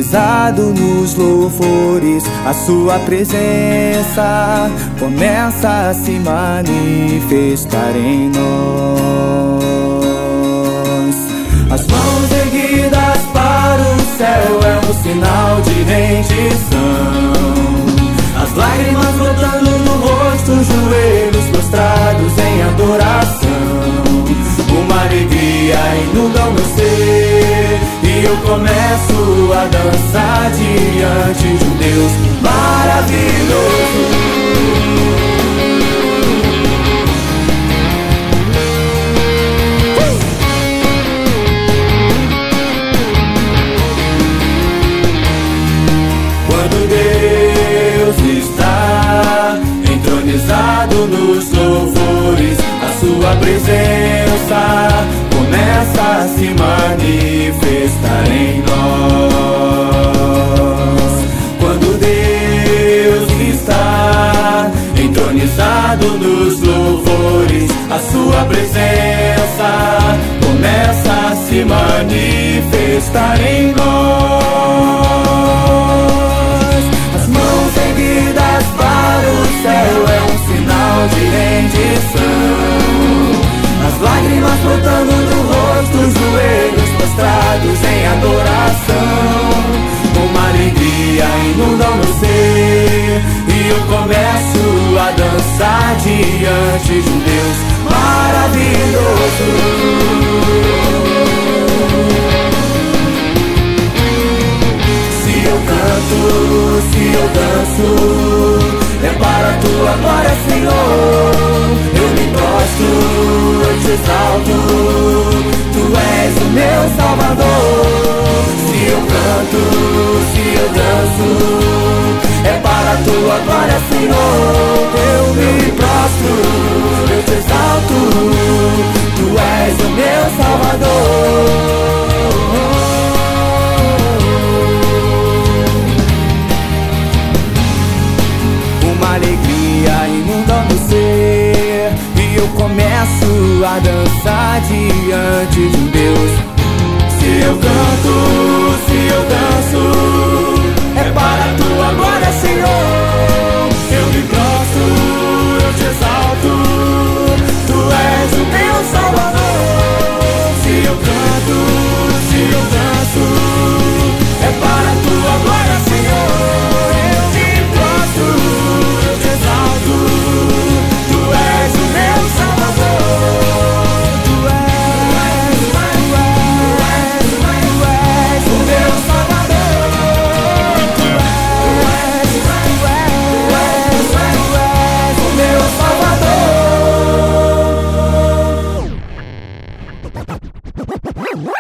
entronizado nos louvores, a sua presença começa a se manifestar em nós. As mãos erguidas para o céu é um sinal de rendição. As lágrimas brotando no rosto, joelhos prostrados em adoração. Uma alegria inunda o meu ser e eu começo a dançar diante de um Deus maravilhoso. Nos louvores, a sua presença começa a se manifestar em nós. Quando Deus está entronizado nos louvores, a sua presença começa a se manifestar em nós. As mãos erguidas para o céu é um sinal de rendição. As lágrimas brotando no rosto, joelhos prostrados em adoração. Uma alegria inunda o meu ser e eu começo a dançar diante de um Deus maravilhoso. Se eu canto, se eu danço, é para a tua glória, Senhor. Eu me prostro, eu te exalto, tu és o meu Salvador. Se eu canto, se eu danço, é para a tua glória, Senhor. Eu me prostro, eu te exalto, tu és o meu Salvador.